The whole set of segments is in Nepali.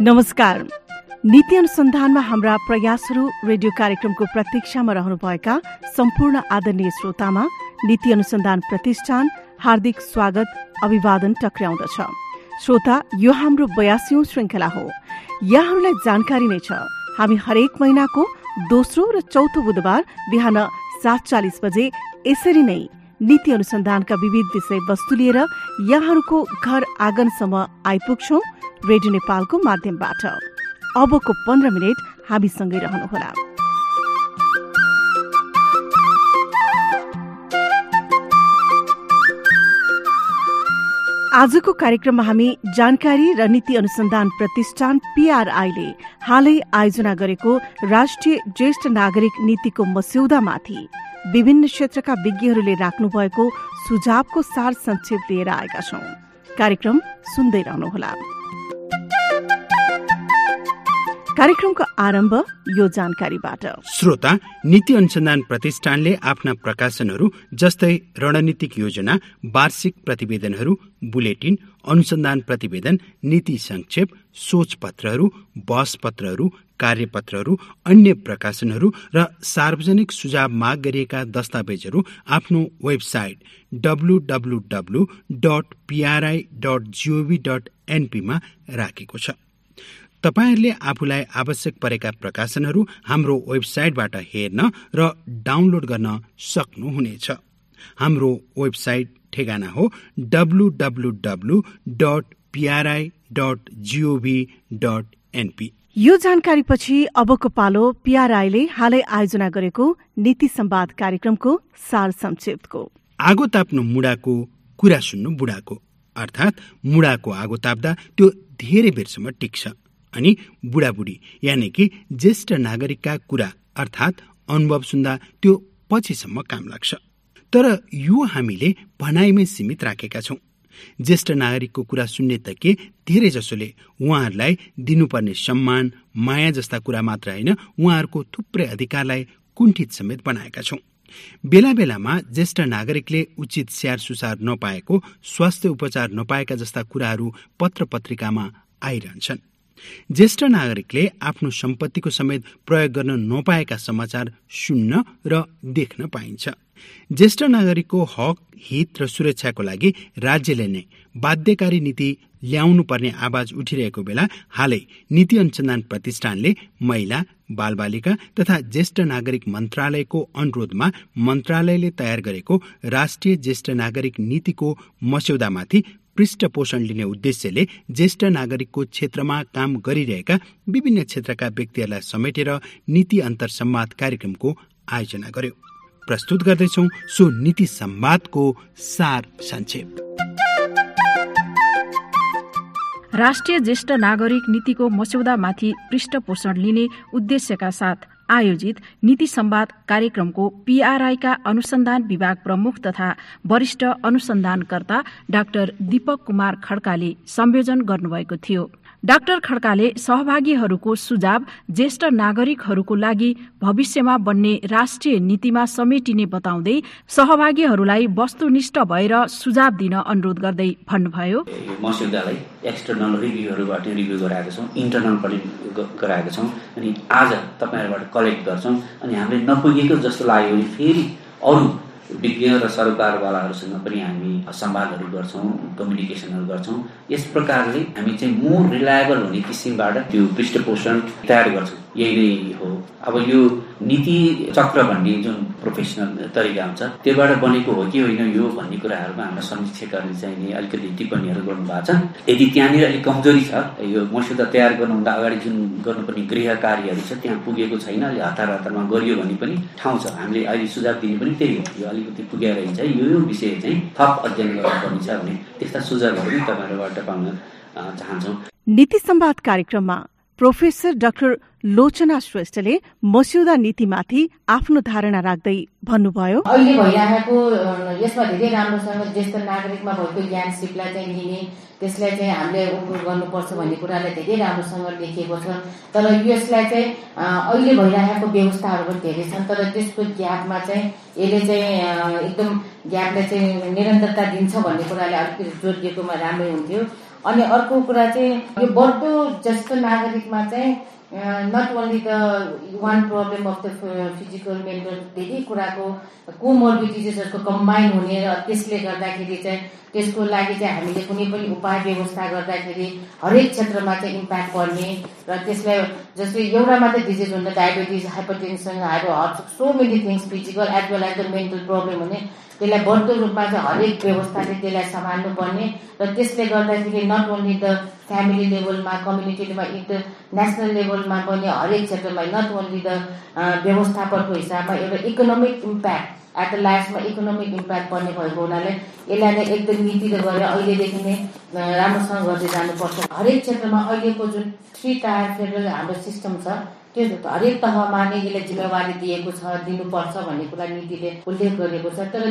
नमस्कार। नीति अनुसन्धानमा हाम्रा प्रयासहरू रेडियो कार्यक्रमको प्रतीक्षामा रहनुभएका सम्पूर्ण आदरणीय श्रोतामा नीति अनुसन्धान प्रतिष्ठान हार्दिक स्वागत अभिवादन टक्र्याउँदछ। श्रोता, यो हाम्रो 82औं श्रृंखला हो। यहाँहरूलाई जानकारी नै छ, हामी हरेक महिनाको दोस्रो र चौथो बुधबार बिहान 7:40 बजे यसरी नै नीति अनुसन्धानका विविध विषय वस्तु लिएर यहाँहरूको घर आँगनसम्म आइपुग्छौं रेडियो नेपालको माध्यमबाट। अबको 15 मिनट हामीसँगै रहनुहोला। आजको कार्यक्रममा हामी जानकारी र नीति अनुसन्धान प्रतिष्ठान PRI-ले हालै आयोजना गरेको राष्ट्रिय ज्येष्ठ नागरिक नीतिको मस्यौदामाथि विभिन्न क्षेत्रका विज्ञहरूले राख्नुभएको सुझावको सार संक्षेप लिएर आएका छौं। कार्यक्रम सुन्दै रहनुहोला। कार्यक्रमको आरम्भ यो जानकारीबाट। श्रोता, नीति अनुसन्धान प्रतिष्ठानले आफ्ना प्रकाशनहरू जस्तै रणनीतिक योजना, वार्षिक प्रतिवेदनहरू, बुलेटिन, अनुसन्धान प्रतिवेदन, नीति संक्षेप, सोच पत्रहरू, बहस पत्रहरू, कार्यपत्रहरू, अन्य प्रकाशनहरू र सार्वजनिक सुझाव माग गरिएका दस्तावेजहरू आफ्नो वेबसाइट www.pri.gov.np मा राखेको छ। तपाईहरूले आफूलाई आवश्यक परेका प्रकाशनहरू हाम्रो वेबसाइटबाट हेर्न र डाउनलोड गर्न सक्नुहुनेछ। हाम्रो वेबसाइट ठेगाना हो www.pri.gov.np। यो जानकारीपछि अबको पालो PRI-ले हालै आयोजना गरेको नीति संवाद कार्यक्रमको सार संक्षेपको। आगो ताप्नु मुडाको, कुरा सुन्नु बुढाको, अर्थात् मुडाको आगो ताप्दा त्यो धेरै बेरसम्म टिक्छ अनि बुढाबुढी यानि कि ज्येष्ठ नागरिकका कुरा अर्थात् अनुभव सुन्दा त्यो पछिसम्म काम लाग्छ। तर यो हामीले भनाइमै सीमित राखेका छौं। ज्येष्ठ नागरिकको कुरा सुन्ने त के, धेरै जसोले उहाँहरूलाई दिनुपर्ने सम्मान, माया जस्ता कुरा मात्र होइन, उहाँहरूको थुप्रै अधिकारलाई कुण्ठित समेत बनाएका छौं। बेला बेलामा ज्येष्ठ नागरिकले उचित स्याहार सुसार नपाएको, स्वास्थ्य उपचार नपाएका जस्ता कुराहरू पत्र पत्रिकामा आइरहन्छन्। ज्येष्ठ नागरिकले आफ्नो सम्पत्तिको समेत प्रयोग गर्न नपाएका समाचार सुन्न र देख्न पाइन्छ। ज्येष्ठ नागरिकको हक, हित र सुरक्षाको लागि राज्यले नै बाध्यकारी नीति ल्याउनु पर्ने आवाज उठिरहेको बेला हालै नीति अनुसन्धान प्रतिष्ठानले महिला, बालबालिका तथा ज्येष्ठ नागरिक मन्त्रालयको अनुरोधमा मन्त्रालयले तयार गरेको राष्ट्रिय ज्येष्ठ नागरिक नीतिको मस्यौदामाथि पृष्ठपोषण लिने उद्देश्यले ज्येष्ठ नागरिकको क्षेत्रमा काम गरिरहेका विभिन्न क्षेत्रका व्यक्तिहरूलाई समेटेर नीति अन्तर संवाद कार्यक्रमको आयोजना गर्यो। प्रस्तुत गर्दैछौ सो नीति संवादको सार संक्षेप। राष्ट्रिय ज्येष्ठ नागरिक नीतिको मस्यौदामाथि पृष्ठपोषण लिने उद्देश्यका साथ आयोजित नीति संवाद कार्यक्रमको PRI-का अनुसन्धान विभाग प्रमुख तथा वरिष्ठ अनुसन्धानकर्ता डाक्टर दीपक कुमार खड्काले संयोजन गर्नुभएको थियो। डाक्टर खड्काले सहभागीहरूको सुझाव ज्येष्ठ नागरिकहरूको लागि भविष्यमा बन्ने राष्ट्रिय नीतिमा समेटिने बताउँदै सहभागीहरूलाई वस्तुनिष्ठ भएर सुझाव दिन अनुरोध गर्दै भन्नुभयो, मस्यौदालाई एक्सटर्नल रिभ्यूहरूबाट रिभ्यू गराएका छौँ, इन्टरनल पनि गराएका छौँ अनि आज तपाईँहरूबाट कलेक्ट गर्छौँ अनि हामीले नपुगेको जस्तो लाग्यो भने फेरि अरू विज्ञ र सरोकारवालाहरूसँग पनि हामी संवादहरू गर्छौँ, कम्युनिकेसनहरू गर्छौँ। यस प्रकारले हामी चाहिँ मोर रिलायबल हुने किसिमबाट त्यो पृष्ठपोषण तयार गर्छौँ। यही नै हो। अब यो नीति चक्र भन्ने जुन प्रोफेसनल तरिका हुन्छ त्योबाट बनेको हो कि होइन यो भन्ने कुराहरूमा हाम्रा समीक्षकहरूले चाहिँ नि अलिकति टिप्पणीहरू गर्नुभएको छ। यदि त्यहाँनिर अलिक कमजोरी छ, यो मस्यौदा तयार गर्नुभन्दा अगाडि जुन गर्नुपर्ने गृह कार्यहरू छ त्यहाँ पुगेको छैन, अलि हतारमा गरियो भने पनि ठाउँ छ। हामीले अहिले सुझाव दिने पनि त्यही हो, यो अलिकति पुगेर चाहिँ यो विषय चाहिँ थप अध्ययन गर्नुपर्ने छ भने त्यस्ता सुझावहरू पनि तपाईँहरूबाट पाउन चाहन्छौँ। नीति संवाद कार्यक्रममा प्रोफेसर डाक्टर लोचना श्रेष्ठले मस्यौदा नीतिमाथि आफ्नो धारणा राख्दै भन्नुभयो, अहिले भइरहेको यसमा धेरै राम्रोसँग ज्येष्ठ नागरिकमा भएको ज्ञान सिपलाई चाहिँ लिने, त्यसलाई चाहिँ हामीले इम्प्रुभ गर्नुपर्छ भन्ने कुरालाई धेरै राम्रोसँग लेखिएको छ। तर यसलाई चाहिँ अहिले भइरहेको व्यवस्थाहरू पनि धेरै छन्, तर त्यसको ग्यापमा चाहिँ यसले चाहिँ एकदम ग्यापले चाहिँ निरन्तरता दिन्छ भन्ने कुराले अलिकति जोड दिएकोमा राम्रै हुन्थ्यो। अनि अर्को कुरा चाहिँ यो बढ्दो ज्येष्ठ नागरिकमा चाहिँ not only the one problem of the physical mental धेरै कुराको कोमोर्बिडिटिजहरूको कम्बाइन हुने र त्यसले गर्दाखेरि चाहिँ त्यसको लागि चाहिँ हामीले कुनै पनि उपाय व्यवस्था गर्दाखेरि हरेक क्षेत्रमा चाहिँ इम्प्याक्ट पर्ने र त्यसलाई जस्तै एउटा मात्रै डिजिज हुन्छ diabetes hypertension so many things physical as well as the mental problem हुने त्यसलाई बढ्दो रूपमा चाहिँ हरेक व्यवस्थाले त्यसलाई सम्हाल्नु पर्ने र त्यसले गर्दाखेरि नट ओन्ली द फ्यामिली लेभलमा कम्युनिटी लेभलमा नेसनल लेभलमा पनि हरेक क्षेत्रमा नट ओन्ली द व्यवस्थापनको हिसाबमा एउटा इकोनोमिक इम्प्याक्ट एट द लास्टमा इकोनोमिक इम्प्याक्ट पर्ने भएको हुनाले यसलाई नै एकदम नीतिले गरेर अहिलेदेखि नै राम्रोसँग गर्दै जानुपर्छ। हरेक क्षेत्रमा अहिलेको जुन 3 टायर फेडरल हाम्रो सिस्टम छ त्यो हरेक तहमा नै यसलाई जिम्मेवारी दिएको छ दिनुपर्छ भन्ने कुरा नीतिले उल्लेख गरेको छ। तर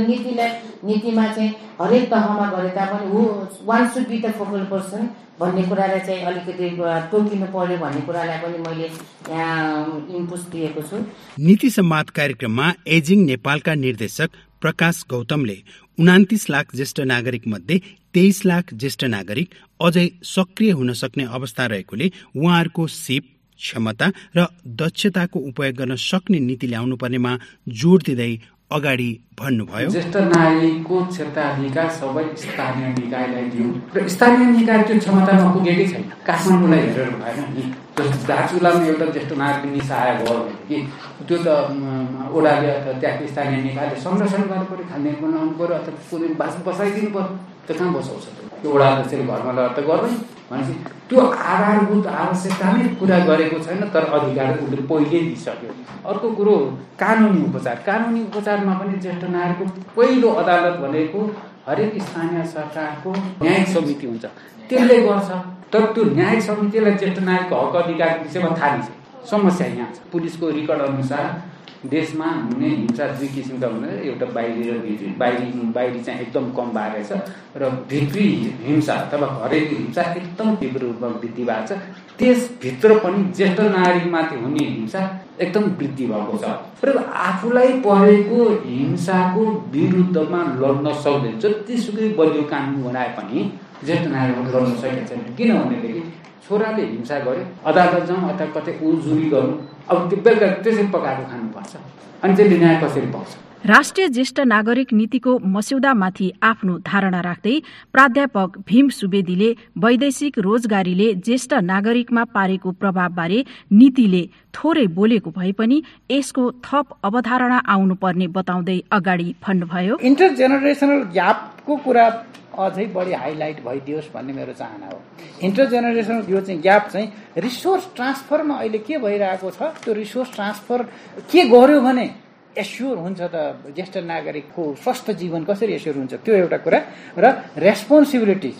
नीतिमा चाहिँ हरेक तहमा गरे तापनि one should be the focal person भन्ने कुरालाई चाहिँ अलिकति तोकिनु पर्यो भन्ने कुरालाई पनि मैले यहाँ इम्पुट दिएको छु। नीति संवाद कार्यक्रममा एजिङ नेपालका निर्देशक प्रकाश गौतमले 29 लाख ज्येष्ठ नागरिक मध्ये 23 लाख ज्येष्ठ नागरिक अझै सक्रिय हुन सक्ने अवस्था रहेकोले उहाँहरूको सिप क्षमता र दक्षताको उपयोग गर्न सक्ने नीति ल्याउनु पर्नेमा जोड दिँदै अगाडि भन्नुभयो। ज्येष्ठ नागरिकको क्षेत्राधिकार सबै स्थानीय निकायलाई दिउँ र स्थानीय निकाय त्यो क्षमतामा पुगेकै छैन। काठमाडौँलाई हेरेर भएन नि, दार्चुलामा एउटा ज्येष्ठ नागरिक निसाय भयो कि त्यो त ओडाले त्यहाँको स्थानीय निकायले संरक्षण गर्नु पर्यो, खाने बनाउनु पर्यो अथवा कुनै बसाइदिनु पर्यो। त्यो कहाँ बसाउँछ त्यो ओडा त्यसरी घरमा लगेर त गर्दैन भनेपछि त्यो आधारभूत आवश्यकता नै पुरा गरेको छैन। तर अधिकार उसले पहिले दिइसक्यो। अर्को कुरो कानुनी उपचारमा पनि ज्येष्ठ नागरिकको पहिलो अदालत भनेको हरेक स्थानीय सरकारको न्यायिक समिति हुन्छ, त्यसले गर्छ। तर त्यो न्यायिक समितिलाई ज्येष्ठ नागरिकको हक अधिकारको विषयमा थाहा छैन। समस्या यहाँ छ। पुलिसको रिकर्ड अनुसार देशमा हुने हिंसा 2 किसिमका हुने, एउटा बाहिरी र भित्री। बाहिरी चाहिँ एकदम कम भएर छ र भित्री हिंसा अथवा घरेलु हिंसा एकदम तीव्र रूपमा वृद्धि भएको छ। त्यसभित्र पनि ज्येष्ठ नागरिकमाथि हुने हिंसा एकदम वृद्धि भएको छ र आफूलाई परेको हिंसाको विरुद्धमा लड्न सक्दै जतिसुकै बलियो कानुन बनाए पनि ज्येष्ठ नागरिकले लड्न सकेको छैन। किनभनेदेखि छोराले हिंसा गर्यो, अदालत जाउँ अथवा कतै उजुरी गर्नु, अब त्यो बेलुका त्यसरी पकाएको खानुपर्छ। अनि त्यसले न्याय कसरी पाउँछ? राष्ट्रिय ज्येष्ठ नागरिक नीतिको मस्यौदामाथि आफ्नो धारणा राख्दै प्राध्यापक भीम सुवेदीले वैदेशिक रोजगारीले ज्येष्ठ नागरिकमा पारेको प्रभावबारे नीतिले थोरै बोलेको भए पनि यसको थप अवधारणा आउनुपर्ने बताउँदै अगाडि भन्नुभयो। इन्टरजेनरेसनल ग्यापको कुरा अझै बढी हाइलाइट भइदियोस् भन्ने मेरो चाहना हो। इन्टरजेनरेसनल यो चाहिँ ग्याप चाहिँ रिसोर्स ट्रान्सफरमा अहिले के भइरहेको छ, त्यो रिसोर्स ट्रान्सफर के गर्यो भने एस्योर हुन्छ त ज्येष्ठ नागरिकको स्वस्थ जीवन कसरी एस्योर हुन्छ, त्यो एउटा कुरा। र रेस्पोन्सिबिलिटिज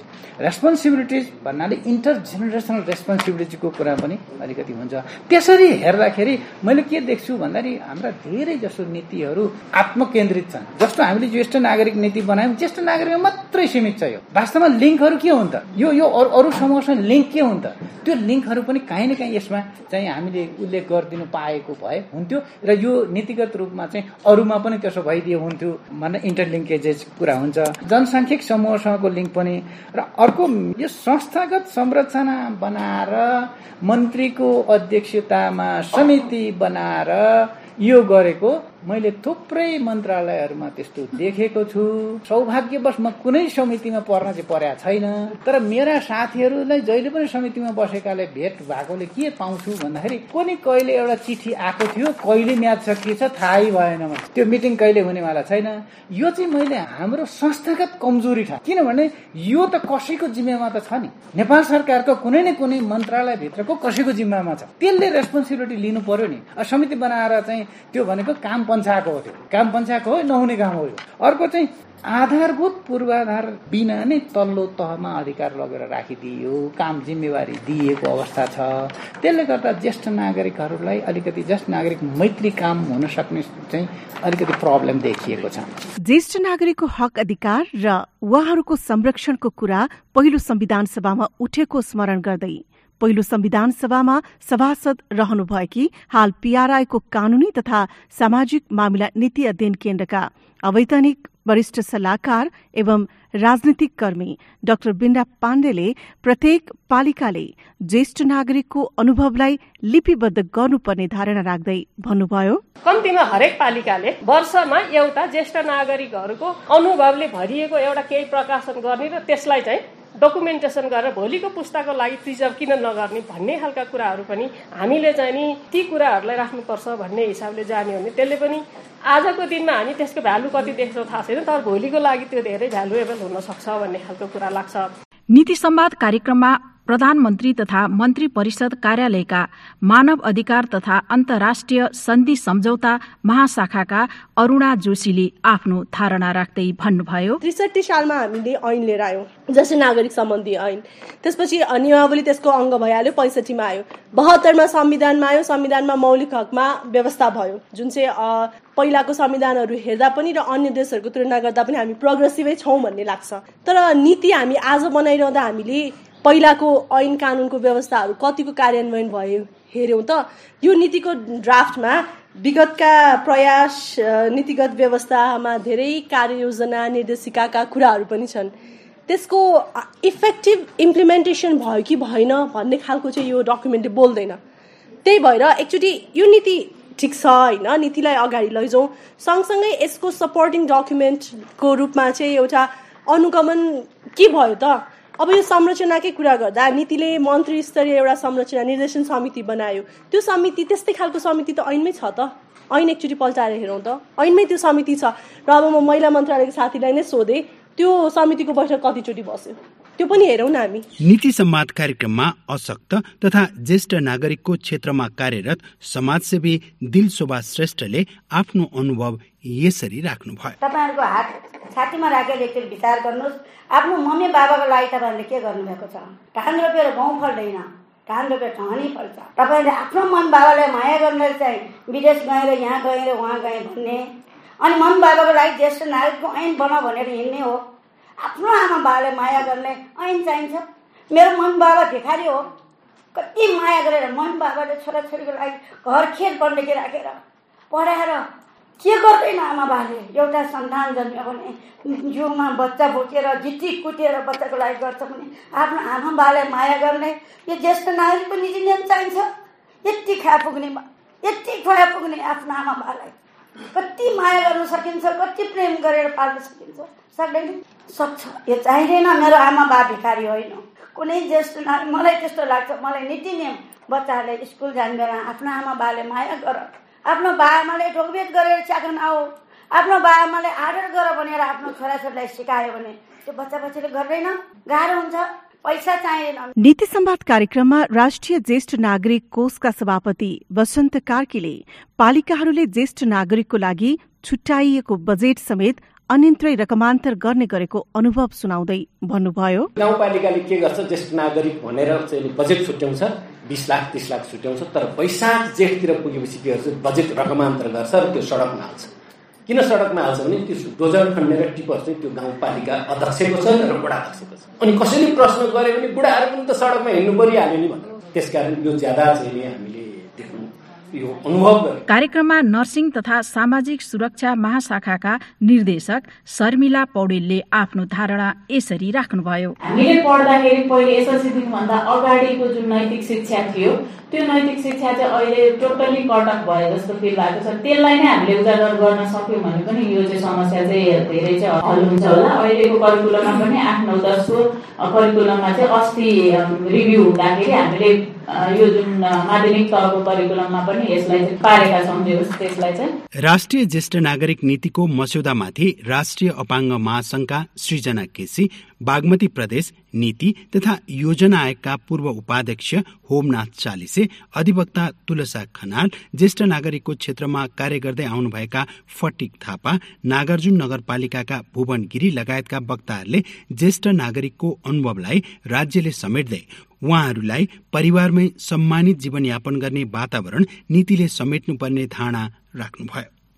भन्नाले इन्टरजेनरेसनल रेस्पोन्सिबिलिटीको कुरा पनि अलिकति हुन्छ। त्यसरी हेर्दाखेरि मैले के देख्छु भन्दाखेरि हाम्रा धेरै जसो नीतिहरू आत्मकेन्द्रित छन्। जस्तो हामीले ज्येष्ठ नागरिक नीति बनायौँ, ज्येष्ठ नागरिकमा मात्रै सीमित छ। यो वास्तवमा लिङ्कहरू के हुन् त, यो अरू समूहसँग लिङ्क के हुन् त, त्यो लिङ्कहरू पनि काहीँ न काहीँ यसमा चाहिँ हामीले उल्लेख गरिदिनु पाएको भए हुन्थ्यो र यो नीतिगत रूपमा चाहिँ अरूमा पनि त्यसो भइदिए हुन्थ्यो भन्ने इन्टरलिङ्केजेस कुरा हुन्छ। जनसाङ्ख्यिक समूहसँगको लिङ्क पनि। र अर्को यो संस्थागत संरचना बनाएर मन्त्रीको अध्यक्षतामा समिति बनाएर यो गरेको मैले थुप्रै मन्त्रालयहरूमा त्यस्तो देखेको छु। सौभाग्यवश म कुनै समितिमा पर्न चाहिँ परेको छैन, तर मेरा साथीहरूलाई जहिले पनि समितिमा बसेकाले भेट भएकोले के पाउँछु भन्दाखेरि कुनै कहिले एउटा चिठी आएको थियो, कहिले म्याद सकिएछ थाहै भएन, त्यो मिटिङ कहिले हुनेवाला छैन। यो चाहिँ मैले हाम्रो संस्थागत कमजोरी छ। किनभने यो त कसैको जिम्मेमा त छ नि, नेपाल सरकारको कुनै न कुनै मन्त्रालयभित्रको कसैको जिम्मामा छ, त्यसले रेस्पोन्सिबिलिटी लिनु पर्यो नि। समिति बनाएर चाहिँ त्यो भनेको काम पञ्चाएको हो, त्यो काम पञ्चाएको हो, नहुने काम हो। अर्को चाहिँ आधारभूत पूर्वाधार बिना नै तल्लो तहमा अधिकार लगेर राखिदियो, काम जिम्मेवारी दिएको अवस्था छ। त्यसले गर्दा ज्येष्ठ नागरिकहरूलाई अलिकति ज्येष्ठ नागरिक मैत्री काम हुन सक्ने चाहिँ अलिकति प्रब्लम देखिएको छ। ज्येष्ठ नागरिकको हक अधिकार र उहाँहरूको संरक्षणको कुरा पहिलो संविधान सभामा उठेको स्मरण गर्दै पहिलो संविधान सभामा सभासद रहनुभएकी हाल PRI को कानूनी तथा सामाजिक मामिला नीति अध्ययन केन्द्रका अवैतनिक वरिष्ठ सल्लाहकार एवं राजनीतिक कर्मी डाक्टर बिन्दा पाण्डेले प्रत्येक पालिकाले ज्येष्ठ नागरिकको अनुभवलाई लिपिबद्ध गर्नुपर्ने धारणा राख्दै भन्नुभयो, कम्तीमा हरेक पालिकाले वर्षमा एउटा ज्येष्ठ नागरिकहरूको अनुभवले भरिएको एउटा केही प्रकाशन गर्ने र त्यसलाई चाहिँ डकुमेन्टेसन गरेर भोलिको पुस्ताको लागि प्रिजर्भ किन नगर्ने भन्ने खालका कुराहरू पनि हामीले चाहिँ नि ती कुराहरूलाई राख्नुपर्छ भन्ने हिसाबले जान्यो भने त्यसले पनि आजको दिनमा हामी त्यसको भ्यालु कति देख्छौँ थाहा छैन, तर भोलिको लागि त्यो धेरै भ्यालुएबल हुन सक्छ भन्ने खालको कुरा लाग्छ। नीति संवाद कार्यक्रममा प्रधानमन्त्री तथा मन्त्री परिषद कार्यालयका मानव अधिकार तथा अन्तर्राष्ट्रिय सन्धि सम्झौता महाशाखाका अरूणा जोशीले आफ्नो धारणा राख्दै भन्नुभयो, 63 सालमा हामीले ऐन लिएर आयौं, ज्येष्ठ नागरिक सम्बन्धी ऐन। त्यसपछि नियमावली त्यसको अङ्ग भइहाल्यो, 65 मा आयो, 72 मा संविधानमा आयो, संविधानमा मौलिक हकमा व्यवस्था भयो, जुन चाहिँ पहिलाको संविधानहरू हेर्दा पनि र अन्य देशहरूको तुलना गर्दा पनि हामी प्रोग्रेसिभै छौं भन्ने लाग्छ। तर नीति हामी आज बनाइरहँदा हामीले पहिलाको ऐन कानूनको व्यवस्थाहरू कतिको कार्यान्वयन भयो हेर्यौं त यो नीतिको ड्राफ्टमा विगतका प्रयास नीतिगत व्यवस्थामा धेरै कार्ययोजना निर्देशिकाका कुराहरू पनि छन्। त्यसको इफेक्टिभ इम्प्लिमेन्टेसन भयो कि भएन भन्ने खालको चाहिँ यो डकुमेन्टले बोल्दैन। त्यही भएर एकचोटि यो नीति ठिक छ हैन, नीतिलाई अगाडि लैजाउँ, सँगसँगै यसको सपोर्टिङ डकुमेन्टको रूपमा चाहिँ एउटा अनुगमन के भयो त। अब यो संरचनाकै कुरा गर्दा नीतिले मन्त्री स्तरीय एउटा संरचना निर्देशन समिति बनायो, त्यो समिति त्यस्तै खालको समिति त ऐनमै छ त। ऐन एकचोटि पल्टाएर हेरौँ त, ऐनमै त्यो समिति छ। र अब म महिला मन्त्रालयको साथीलाई नै सोधेँ त्यो समितिको बैठक कतिचोटि बस्यो, त्यो पनि हेरौँ न हामी। नीति संवाद कार्यक्रममा अशक्त तथा ज्येष्ठ नागरिकको क्षेत्रमा कार्यरत समाजसेवी दिलशोभा श्रेष्ठले आफ्नो अनुभव यसरी राख्नुभयो। तपाईहरुको हात छातीमा राखेर एकचोटि विचार गर्नुहोस्, आफ्नो मम्मी बाबाको लागि तपाईहरुले के गर्नुभएको छ। धान रोपेर गहुँ फल्दैन, धान रोपेर ठहनी फल्छ। तपाईहरुले आफ्नो मम्मी बाबालाई माया गर्ने चाहिँ विदेश गएर यहाँ गएर वहाँ गए भन्ने, अनि मम्मी बाबाको लागि ज्येष्ठ नागरिकको ऐन बनाऊ भनेर हिँड्ने हो। आफ्नो आमा बाबाले माया गर्ने ऐन चाहिन्छ। मेरो मम्मी बाबा भिखारी हो, कति माया गरेर मम्मी बाबाले छोराछोरीको लागि घर खेत बन्देकी राखेर पढाएर के गर्दैन आमा बाबाले। एउटा सन्तान जन्मियो भने जिउमा बच्चा बोकेर जिटी कुटेर बच्चाको लागि गर्छ भने आफ्नो आमा बाबालाई माया गर्ने यो ज्येष्ठ नागरिकको निजी नियम चाहिन्छ। यति खाया पुग्ने आफ्नो आमा बाबालाई कति माया गर्न सकिन्छ, कति प्रेम गरेर पाल्न सकिन्छ, सक्दैन? सक्छ। यो चाहिँदैन। मेरो आमा बाबा भिखारी होइन, कुनै ज्येष्ठ नागरिक। मलाई त्यस्तो लाग्छ, मलाई नीति नियम बच्चाहरूले स्कुल जाने बेला आफ्नो आमा बाबाले माया गर, आफ्नो बाआमाले ढोकबेट गरेर च्याकन आओ, आफ्नो बाआमाले आदर गर भनेर आफ्नो छोराछोरीलाई सिकायो भने त्यो बच्चाले गर्दैन, गाह्रो हुन्छ। पैसा चाहिएन। नीति संवाद कार्यक्रममा राष्ट्रिय ज्येष्ठ नागरिक कोषका सभापति वसन्त कार्कीले पालिकाहरूले ज्येष्ठ नागरिकको लागि छुट्याइएको बजेट समेत अन्यन्त्रै रकमान्तर गर्ने गरेको अनुभव सुनाउँदै भन्नुभयो, गाउँपालिकाले के गर्छ, ज्येष्ठ नागरिक भनेर चाहिँ बजेट छुट्याउँछ, 20 लाख 30 लाख छुट्याउँछ, तर वैशाख जेठतिर पुगेपछि के गर्छ, बजेट रकमान्तर गर्छ र त्यो सडकमा हाल्छ। किन सडकमा हाल्छ भने त्यो डोजर खन्नेर टिपर चाहिँ त्यो गाउँपालिका अध्यक्षको छ र बुढा अध्यक्षको छ। अनि कसैले प्रश्न गरे भने बुढाहरू पनि त सडकमा हिँड्नु परिहाल्यो नि भन्नु। त्यसकारण यो ज्यादा चाहिँ हामीले देख्नु यो अनुभव गरे। कार्यक्रममा नर्सिङ तथा सामाजिक सुरक्षा महाशाखाका निर्देशक शर्मिला पौडेलले आफ्नो धारणा यसरी राख्नुभयो। हामीले पढ्दाखेरि पहिले एसएलसी भन्दा अगाडिको जुन नैतिक शिक्षा थियो त्यो नैतिक शिक्षा चाहिँ अहिले टोटली कट अफ भयो जस्तो फिल भएको छ। त्यसलाई नै हामीले उजागर गर्न सक्यौँ भने पनि यो चाहिँ समस्या चाहिँ धेरै चाहिँ हल हुन्छ होला। अहिलेको करिकुलममा पनि 8, 9, 10 को करिकुलममा चाहिँ अस्ति रिभ्यू हुँदाखेरि हामीले यो जुन माध्यमिक तहको करिकुलममा पनि यसलाई चाहिँ पारेका छौँ। त्यसलाई चाहिँ राष्ट्रिय ज्येष्ठ नागरिक नीतिको मस्यौदामाथि राष्ट्रिय अपाङ्ग महासंघका सृजना केसी, बागमती प्रदेश नीति तथा योजना आयोगका पूर्व उपाध्यक्ष होमनाथ चालिसे, अधिवक्ता तुलसा खनाल, ज्येष्ठ नागरिकको क्षेत्रमा कार्य गर्दै आउनुभएका फटिक थापा, नागार्जुन नगरपालिकाका भुवन गिरी लगायतका वक्ताहरूले ज्येष्ठ नागरिकको अनुभवलाई राज्यले समेट्दै उहाँहरूलाई परिवारमै सम्मानित जीवनयापन गर्ने वातावरण नीतिले समेट्नुपर्ने धारणा राख्नुभयो।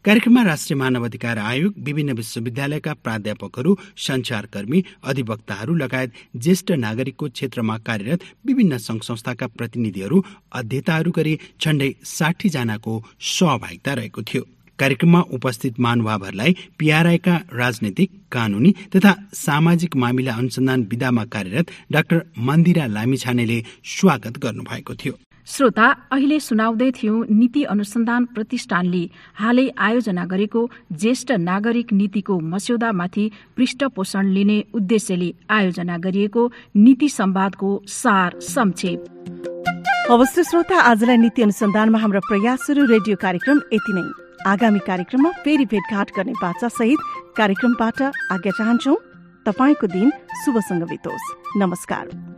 कार्यक्रममा राष्ट्रिय मानवाधिकार आयोग, विभिन्न विश्वविद्यालयका प्राध्यापकहरू, सञ्चारकर्मी, अधिवक्ताहरू लगायत ज्येष्ठ नागरिकको क्षेत्रमा कार्यरत विभिन्न संघ संस्थाका प्रतिनिधिहरू, अध्येताहरू गरी झण्डै 60 जनाको सहभागिता रहेको थियो। कार्यक्रममा उपस्थित महानुभावहरूलाई पीआरआईका राजनीतिक, कानूनी तथा सामाजिक मामिला अनुसन्धान विधामा कार्यरत डाक्टर मन्दिरा लामिछानेले स्वागत गर्नुभएको थियो। श्रोता, अहिले सुनाउँदै थियौं नीति अनुसन्धान प्रतिष्ठानले हालै आयोजना गरेको ज्येष्ठ नागरिक नीतिको मस्यौदामाथि पृष्ठपोषण लिने उद्देश्यले आयोजना गरिएको नीति संवादको सार संक्षेप। अवश्य श्रोता, आजलाई नीति अनुसन्धानमा हाम्रो प्रयासहरू रेडियो कार्यक्रम यति नै। आगामी कार्यक्रममा फेरि भेटघाट गर्ने बाचा सहित कार्यक्रमबाट आज्ञा चाहन्छौ। तपाईको दिन शुभसँग बितोस्। नमस्कार।